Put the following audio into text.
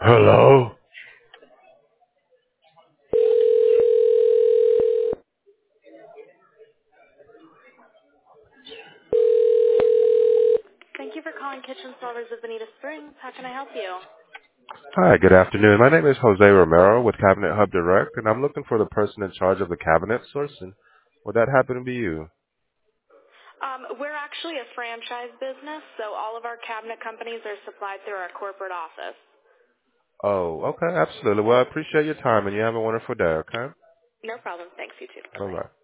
Hello? Thank you for calling Kitchen Solvers of Bonita Springs. How can I help you? Hi, good afternoon. My name is Jose Romero with Cabinet Hub Direct, and I'm looking for the person in charge of the cabinet sourcing. Would that happen to be you? We're actually a franchise business, so all of our cabinet companies are supplied through our corporate office. Oh, okay, absolutely. Well, I appreciate your time, and you have a wonderful day, okay? No problem. Thanks, you too. Bye-bye. Bye-bye.